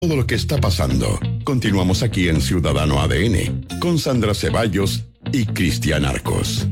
Todo lo que está pasando. Continuamos aquí en Ciudadano ADN con Sandra Ceballos y Cristian Arcos.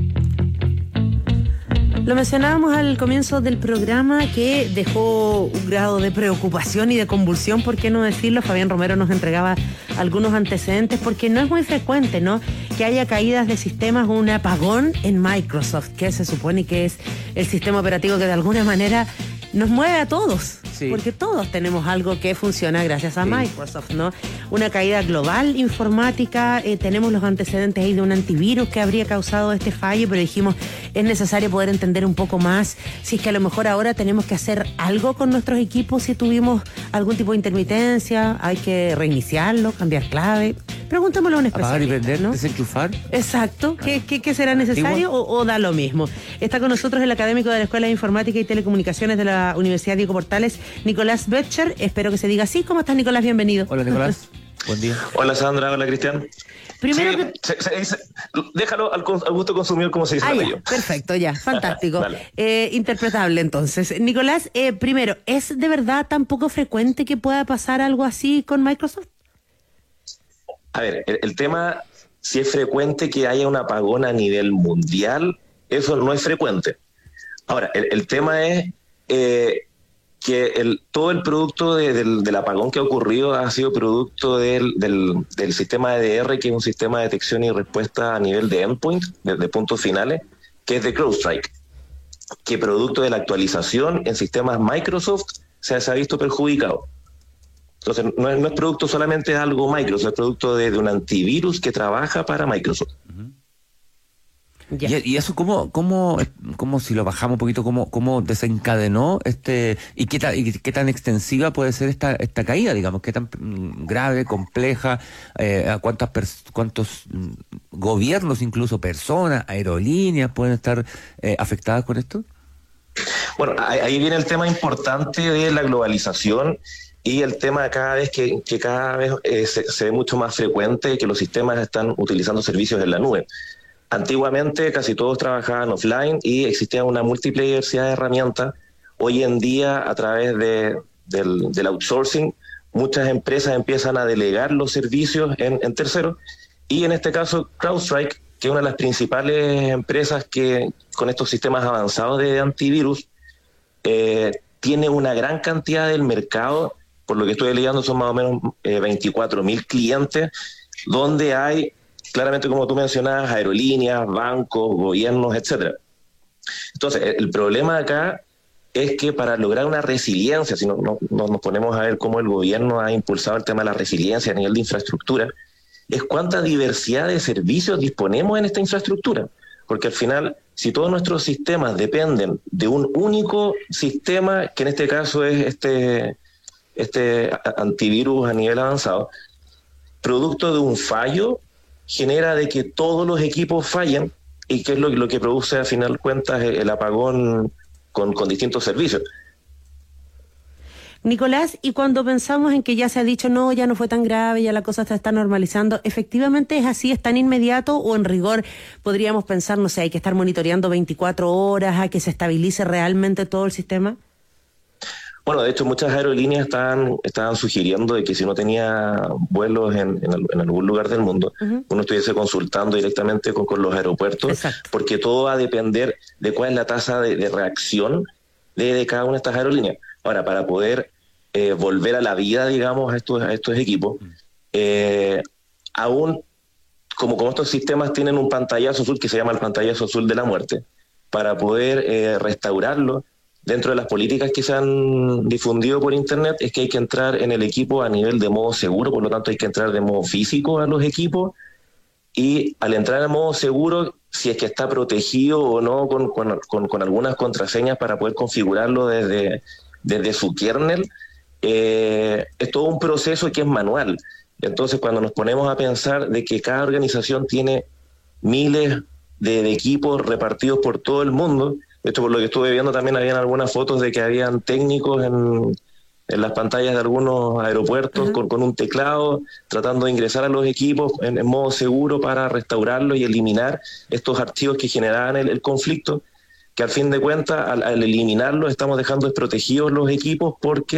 Lo mencionábamos al comienzo del programa, que dejó un grado de preocupación y de convulsión, ¿por qué no decirlo? Fabián Romero nos entregaba algunos antecedentes, porque no es muy frecuente, ¿no?, que haya caídas de sistemas o un apagón en Microsoft, que se supone que es el sistema operativo que de alguna manera nos mueve a todos. Sí. Porque todos tenemos algo que funciona gracias a Microsoft, ¿no? Una caída global informática, tenemos los antecedentes ahí de un antivirus que habría causado este fallo, pero dijimos, es necesario poder entender un poco más si es que a lo mejor ahora tenemos que hacer algo con nuestros equipos, si tuvimos algún tipo de intermitencia, hay que reiniciarlo, cambiar clave. Preguntémoslo a un especialista. Apagar y prender, ¿no? Desenchufar. Exacto. ¿Qué será necesario o da lo mismo? Está con nosotros el académico de la Escuela de Informática y Telecomunicaciones de la Universidad Diego Portales, Nicolás Böttcher. Espero que se diga así. ¿Cómo estás, Nicolás? Bienvenido. Hola, Nicolás. Buen día. Hola, Sandra. Hola, Cristian. Primero déjalo al gusto consumidor, como se dice. Ya, perfecto, ya, fantástico. Interpretable, entonces. Nicolás, primero, ¿es de verdad tan poco frecuente que pueda pasar algo así con Microsoft? A ver, el tema, si es frecuente que haya un apagón a nivel mundial, eso no es frecuente. Ahora, el tema es que todo el producto del apagón que ha ocurrido ha sido producto del sistema EDR, que es un sistema de detección y respuesta a nivel de endpoint, de puntos finales, que es de CrowdStrike, que producto de la actualización en sistemas Microsoft se ha visto perjudicado. Entonces, no es producto solamente de algo Microsoft, es producto de un antivirus que trabaja para Microsoft. Uh-huh. ¿Y eso cómo si lo bajamos un poquito, cómo desencadenó y qué tan extensiva puede ser esta caída, digamos, qué tan grave, compleja, a cuántos gobiernos, incluso personas, aerolíneas pueden estar afectadas con esto? Bueno, ahí viene el tema importante de la globalización y el tema de cada vez que cada vez se ve mucho más frecuente que los sistemas están utilizando servicios en la nube. Antiguamente casi todos trabajaban offline y existía una múltiple diversidad de herramientas. Hoy en día, a través del outsourcing, muchas empresas empiezan a delegar los servicios en terceros, y en este caso CrowdStrike, que es una de las principales empresas que con estos sistemas avanzados de antivirus tiene una gran cantidad del mercado. Por lo que estoy leyendo, son más o menos 24.000 clientes, donde hay, claramente como tú mencionabas, aerolíneas, bancos, gobiernos, etcétera. Entonces, el problema acá es que para lograr una resiliencia, si no nos ponemos a ver cómo el gobierno ha impulsado el tema de la resiliencia a nivel de infraestructura, es cuánta diversidad de servicios disponemos en esta infraestructura. Porque al final, si todos nuestros sistemas dependen de un único sistema, que en este caso es este antivirus a nivel avanzado, producto de un fallo, genera de que todos los equipos fallen, y que es lo que produce a final cuentas el apagón con distintos servicios. Nicolás, y cuando pensamos en que ya se ha dicho, no, ya no fue tan grave, ya la cosa se está normalizando, ¿efectivamente es así, es tan inmediato, o en rigor podríamos pensar, no sé, hay que estar monitoreando 24 horas a que se estabilice realmente todo el sistema? Bueno, de hecho, muchas aerolíneas estaban sugiriendo de que si no tenía vuelos en algún lugar del mundo, uh-huh, uno estuviese consultando directamente con los aeropuertos. Exacto. Porque todo va a depender de cuál es la tasa de reacción de cada una de estas aerolíneas. Ahora, para poder volver a la vida, digamos, a estos equipos, aún como estos sistemas tienen un pantallazo azul que se llama el pantallazo azul de la muerte, para poder restaurarlo, dentro de las políticas que se han difundido por internet, es que hay que entrar en el equipo a nivel de modo seguro, por lo tanto hay que entrar de modo físico a los equipos, y al entrar en modo seguro, si es que está protegido o no con algunas contraseñas para poder configurarlo desde su kernel, es todo un proceso que es manual. Entonces, cuando nos ponemos a pensar de que cada organización tiene miles de equipos repartidos por todo el mundo, de hecho, por lo que estuve viendo, también habían algunas fotos de que habían técnicos en las pantallas de algunos aeropuertos, uh-huh, con un teclado, tratando de ingresar a los equipos en modo seguro para restaurarlos y eliminar estos archivos que generaban el conflicto, que al fin de cuentas, al eliminarlos, estamos dejando desprotegidos los equipos, porque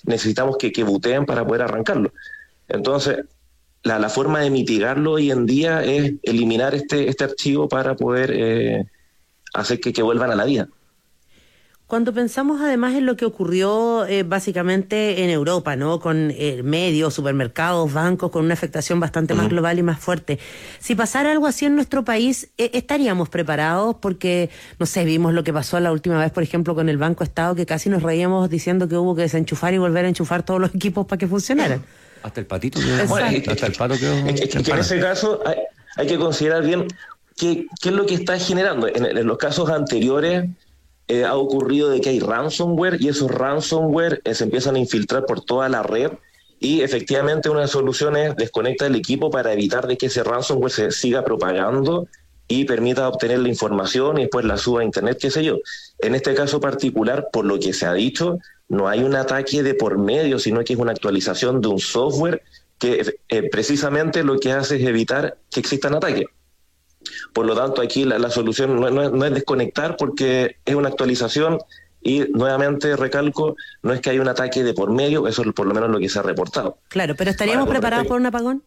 necesitamos que buteen para poder arrancarlo. Entonces, la forma de mitigarlo hoy en día es eliminar este archivo para poder hacer que vuelvan a la vida. Cuando pensamos además en lo que ocurrió básicamente en Europa, ¿no? Con medios, supermercados, bancos, con una afectación bastante más global y más fuerte. Si pasara algo así en nuestro país, ¿estaríamos preparados? Porque, no sé, vimos lo que pasó la última vez, por ejemplo, con el Banco Estado, que casi nos reíamos diciendo que hubo que desenchufar y volver a enchufar todos los equipos para que funcionaran. Hasta el patito. Hasta el pato quedó. En ese caso hay que considerar bien qué es lo que está generando. En los casos anteriores ha ocurrido de que hay ransomware y esos ransomware se empiezan a infiltrar por toda la red y efectivamente una solución es desconectar el equipo para evitar de que ese ransomware se siga propagando y permita obtener la información y después la suba a internet, qué sé yo. En este caso particular, por lo que se ha dicho, no hay un ataque de por medio, sino que es una actualización de un software que precisamente lo que hace es evitar que existan ataques. Por lo tanto, aquí la solución no es desconectar porque es una actualización y nuevamente recalco, no es que haya un ataque de por medio, eso es por lo menos lo que se ha reportado. Claro, pero ¿estaríamos preparados por un apagón?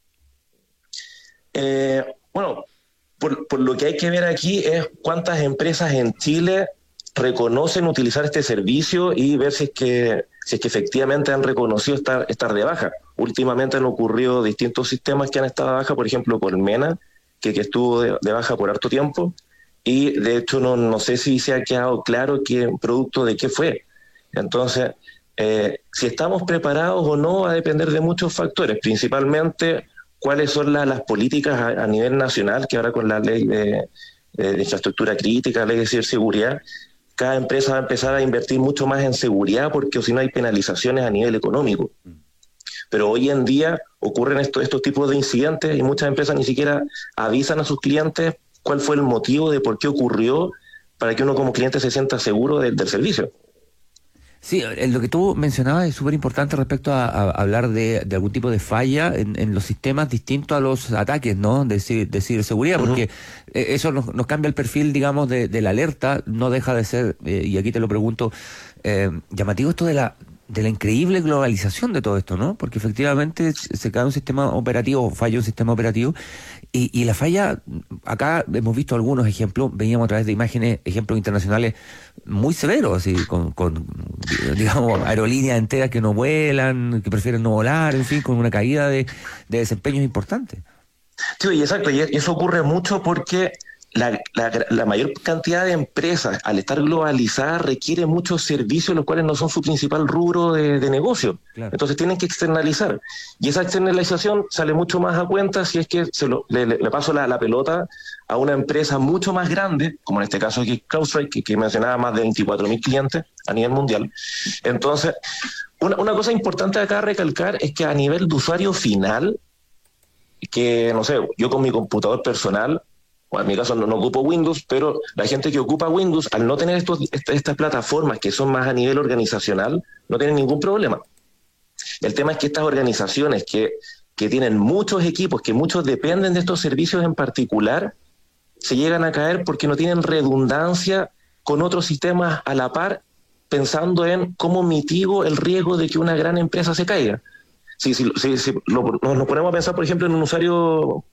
Bueno, por lo que hay que ver aquí es cuántas empresas en Chile reconocen utilizar este servicio y ver si es que efectivamente han reconocido estar de baja. Últimamente han ocurrido distintos sistemas que han estado de baja, por ejemplo, Colmena, que estuvo de baja por harto tiempo, y de hecho no sé si se ha quedado claro qué producto de qué fue. Entonces, si estamos preparados o no va a depender de muchos factores, principalmente cuáles son las políticas a nivel nacional, que ahora con la ley de infraestructura crítica, ley de ciberseguridad, cada empresa va a empezar a invertir mucho más en seguridad porque si no hay penalizaciones a nivel económico. Pero hoy en día ocurren estos tipos de incidentes y muchas empresas ni siquiera avisan a sus clientes cuál fue el motivo de por qué ocurrió para que uno como cliente se sienta seguro del servicio. Sí, lo que tú mencionabas es súper importante respecto a hablar de algún tipo de falla en los sistemas distintos a los ataques, ¿no? De ciberseguridad, porque eso nos cambia el perfil, digamos, de la alerta, no deja de ser, y aquí te lo pregunto, llamativo esto de la increíble globalización de todo esto, ¿no? Porque efectivamente se cae un sistema operativo, falla un sistema operativo, y la falla, acá hemos visto algunos ejemplos, veníamos a través de imágenes, ejemplos internacionales muy severos, así, con digamos, aerolíneas enteras que no vuelan, que prefieren no volar, en fin, con una caída de desempeños importantes. Sí, exacto, y eso ocurre mucho porque la mayor cantidad de empresas, al estar globalizadas, requiere muchos servicios, los cuales no son su principal rubro de negocio. Claro. Entonces tienen que externalizar. Y esa externalización sale mucho más a cuenta si es que le paso la pelota a una empresa mucho más grande, como en este caso aquí CrowdStrike, que mencionaba más de 24.000 clientes a nivel mundial. Entonces, una cosa importante acá a recalcar es que a nivel de usuario final, que no sé, yo con mi computador personal, en mi caso no ocupo Windows, pero la gente que ocupa Windows, al no tener estas plataformas que son más a nivel organizacional, no tienen ningún problema. El tema es que estas organizaciones que tienen muchos equipos, que muchos dependen de estos servicios en particular, se llegan a caer porque no tienen redundancia con otros sistemas a la par, pensando en cómo mitigo el riesgo de que una gran empresa se caiga. Si nos ponemos a pensar, por ejemplo, en un usuario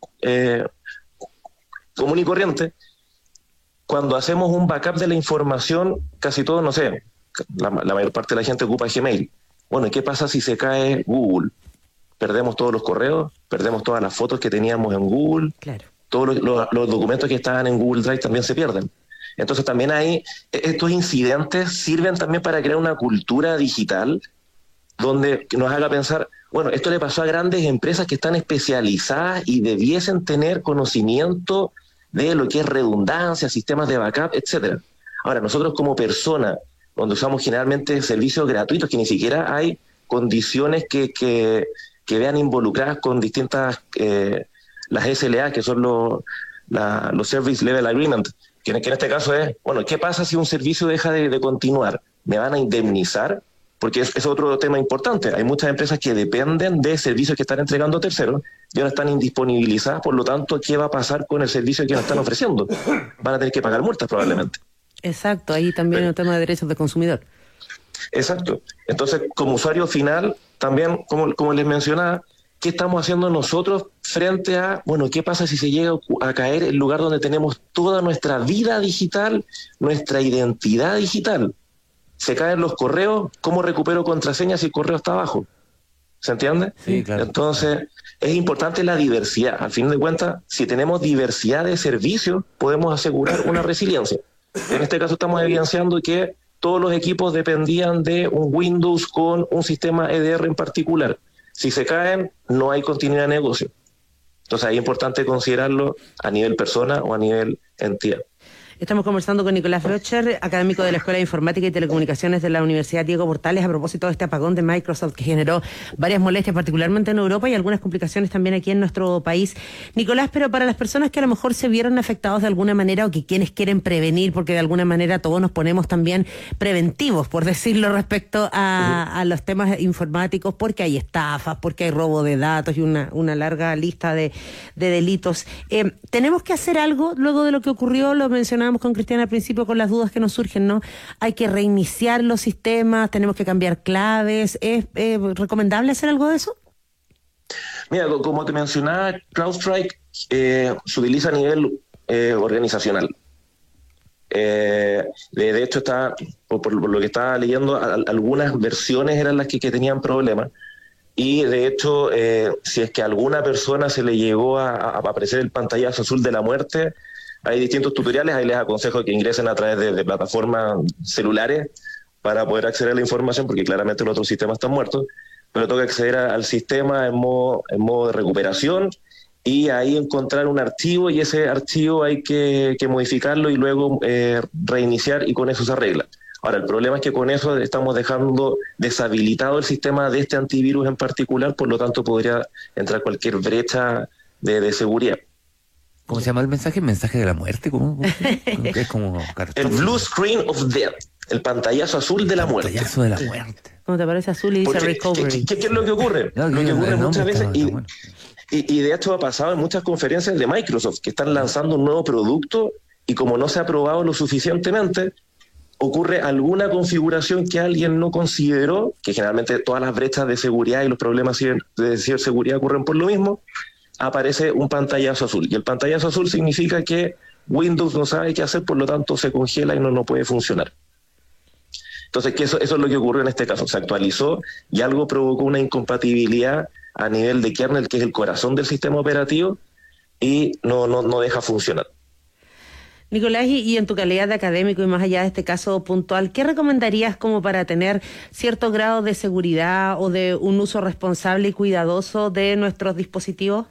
común y corriente, cuando hacemos un backup de la información, casi todo, no sé, la mayor parte de la gente ocupa Gmail. Bueno, ¿y qué pasa si se cae Google? Perdemos todos los correos, perdemos todas las fotos que teníamos en Google, claro. Todos los documentos que estaban en Google Drive también se pierden. Entonces también estos incidentes sirven también para crear una cultura digital donde nos haga pensar, bueno, esto le pasó a grandes empresas que están especializadas y debiesen tener conocimiento de lo que es redundancia, sistemas de backup, etcétera. Ahora, nosotros como personas, donde usamos generalmente servicios gratuitos, que ni siquiera hay condiciones que vean involucradas con distintas, las SLA, que son los Service Level Agreement, que en este caso es, bueno, ¿qué pasa si un servicio deja de continuar? ¿Me van a indemnizar? Porque es otro tema importante. Hay muchas empresas que dependen de servicios que están entregando terceros y ahora están indisponibilizadas, por lo tanto, ¿qué va a pasar con el servicio que nos están ofreciendo? Van a tener que pagar multas probablemente. Exacto, ahí también el tema de derechos del consumidor. Exacto. Entonces, como usuario final, también, como les mencionaba, ¿qué estamos haciendo nosotros frente a, bueno, qué pasa si se llega a caer el lugar donde tenemos toda nuestra vida digital, nuestra identidad digital? Se caen los correos, ¿cómo recupero contraseñas si el correo está abajo? ¿Se entiende? Sí, claro. Entonces, es importante la diversidad. Al fin de cuentas, si tenemos diversidad de servicios, podemos asegurar una resiliencia. En este caso estamos evidenciando que todos los equipos dependían de un Windows con un sistema EDR en particular. Si se caen, no hay continuidad de negocio. Entonces, es importante considerarlo a nivel persona o a nivel entidad. Estamos conversando con Nicolás Brocher, académico de la Escuela de Informática y Telecomunicaciones de la Universidad Diego Portales, a propósito de este apagón de Microsoft que generó varias molestias, particularmente en Europa, y algunas complicaciones también aquí en nuestro país. Nicolás, pero para las personas que a lo mejor se vieron afectados de alguna manera o que quienes quieren prevenir, porque de alguna manera todos nos ponemos también preventivos, por decirlo, respecto a los temas informáticos, porque hay estafas, porque hay robo de datos y una larga lista de delitos. ¿Tenemos que hacer algo luego de lo que ocurrió? Lo mencionábamos con Cristiana al principio con las dudas que nos surgen, ¿no? Hay que reiniciar los sistemas, tenemos que cambiar claves. ¿Es recomendable hacer algo de eso? Mira, como te mencionaba, CrowdStrike se utiliza a nivel organizacional. De hecho, por lo que estaba leyendo, algunas versiones eran las que tenían problemas. Y de hecho, si es que a alguna persona se le llegó a aparecer el pantallazo azul de la muerte, hay distintos tutoriales, ahí les aconsejo que ingresen a través de plataformas celulares para poder acceder a la información, porque claramente los otros sistemas están muertos, pero toca acceder al sistema en modo de recuperación y ahí encontrar un archivo, y ese archivo hay que modificarlo y luego reiniciar, y con eso se arregla. Ahora, el problema es que con eso estamos dejando deshabilitado el sistema de este antivirus en particular, por lo tanto podría entrar cualquier brecha de seguridad. ¿Cómo se llama el mensaje? ¿Mensaje de la muerte? ¿Cómo es como el blue screen of death, el pantallazo azul de la muerte. El pantallazo de la muerte. ¿Cómo te parece azul y dice recovery? ¿Qué es lo que ocurre? Lo que ocurre muchas veces, y de hecho ha pasado en muchas conferencias de Microsoft, que están lanzando un nuevo producto y como no se ha probado lo suficientemente, ocurre alguna configuración que alguien no consideró, que generalmente todas las brechas de seguridad y los problemas de ciberseguridad ocurren por lo mismo, aparece un pantallazo azul. Y el pantallazo azul significa que Windows no sabe qué hacer, por lo tanto se congela y no puede funcionar. Entonces, eso es lo que ocurrió en este caso. Se actualizó y algo provocó una incompatibilidad a nivel de kernel, que es el corazón del sistema operativo, y no deja funcionar. Nicolás, y en tu calidad de académico y más allá de este caso puntual, ¿qué recomendarías como para tener cierto grado de seguridad o de un uso responsable y cuidadoso de nuestros dispositivos?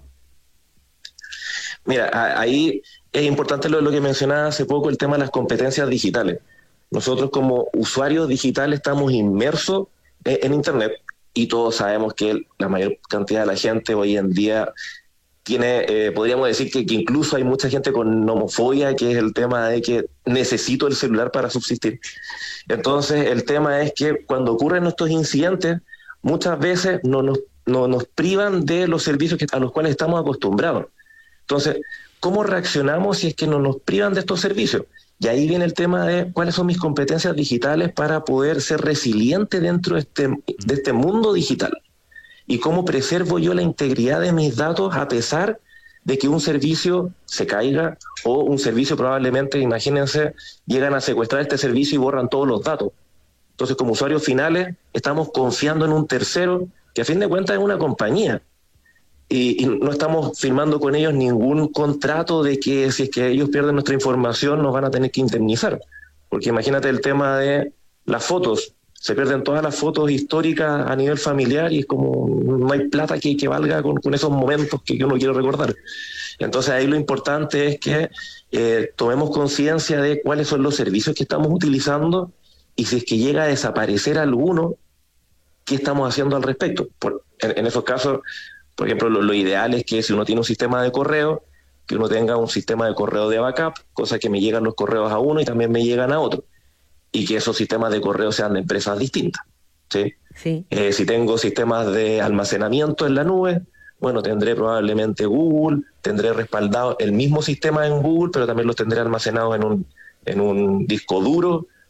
Mira, ahí es importante lo que mencionaba hace poco, el tema de las competencias digitales. Nosotros como usuarios digitales estamos inmersos en Internet, y todos sabemos que la mayor cantidad de la gente hoy en día tiene, podríamos decir que incluso hay mucha gente con nomofobia, que es el tema de que necesito el celular para subsistir. Entonces, el tema es que cuando ocurren estos incidentes, muchas veces nos privan de los servicios a los cuales estamos acostumbrados. Entonces, ¿cómo reaccionamos si es que nos privan de estos servicios? Y ahí viene el tema de cuáles son mis competencias digitales para poder ser resiliente dentro de este mundo digital. Y cómo preservo yo la integridad de mis datos a pesar de que un servicio se caiga, o un servicio probablemente, imagínense, llegan a secuestrar este servicio y borran todos los datos. Entonces, como usuarios finales, estamos confiando en un tercero que a fin de cuentas es una compañía. Y no estamos firmando con ellos ningún contrato de que si es que ellos pierden nuestra información nos van a tener que indemnizar. Porque imagínate el tema de las fotos. Se pierden todas las fotos históricas a nivel familiar y es como no hay plata que valga con esos momentos que uno quiere recordar. Entonces ahí lo importante es que tomemos conciencia de cuáles son los servicios que estamos utilizando, y si es que llega a desaparecer alguno, ¿qué estamos haciendo al respecto? En esos casos, por ejemplo, lo ideal es que si uno tiene un sistema de correo, que uno tenga un sistema de correo de backup, cosa que me llegan los correos a uno y también me llegan a otro. Y que esos sistemas de correo sean de empresas distintas, ¿sí? Sí. Si tengo sistemas de almacenamiento en la nube, bueno, tendré probablemente Google, tendré respaldado el mismo sistema en Google, pero también los tendré almacenados en un disco duro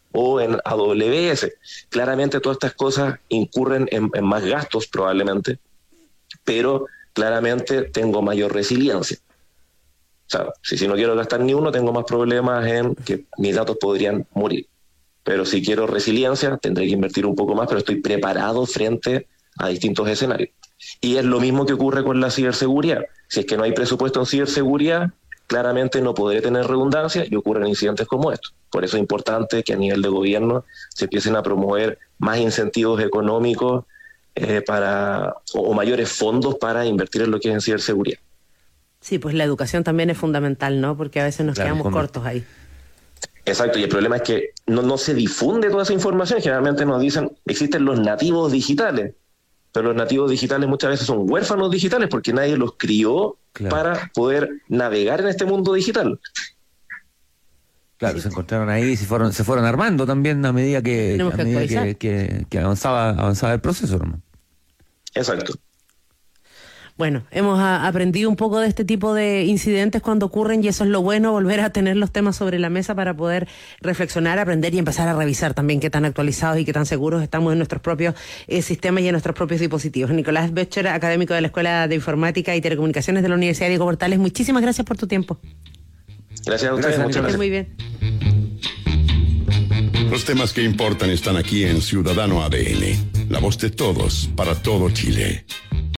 o en AWS. Claramente todas estas cosas incurren en más gastos probablemente, pero claramente tengo mayor resiliencia. O sea, si no quiero gastar ni uno, tengo más problemas en que mis datos podrían morir. Pero si quiero resiliencia, tendré que invertir un poco más, pero estoy preparado frente a distintos escenarios. Y es lo mismo que ocurre con la ciberseguridad. Si es que no hay presupuesto en ciberseguridad, claramente no podré tener redundancia y ocurren incidentes como estos. Por eso es importante que a nivel de gobierno se empiecen a promover más incentivos económicos o mayores fondos para invertir en lo que es en ciberseguridad. Sí, pues la educación también es fundamental, ¿no? Porque a veces nos quedamos cortos ahí. Exacto, y el problema es que no se difunde toda esa información. Generalmente nos dicen, existen los nativos digitales, pero los nativos digitales muchas veces son huérfanos digitales porque nadie los crió para poder navegar en este mundo digital. Claro, sí. Se encontraron ahí y se fueron armando también a medida que avanzaba el proceso, ¿no? Exacto. Bueno, hemos aprendido un poco de este tipo de incidentes cuando ocurren y eso es lo bueno, volver a tener los temas sobre la mesa para poder reflexionar, aprender y empezar a revisar también qué tan actualizados y qué tan seguros estamos en nuestros propios sistemas y en nuestros propios dispositivos. Nicolás Boettcher, académico de la Escuela de Informática y Telecomunicaciones de la Universidad Diego Portales, muchísimas gracias por tu tiempo. Gracias a ustedes. Muchas gracias. Muy bien. Los temas que importan están aquí en Ciudadano ADN, la voz de todos para todo Chile.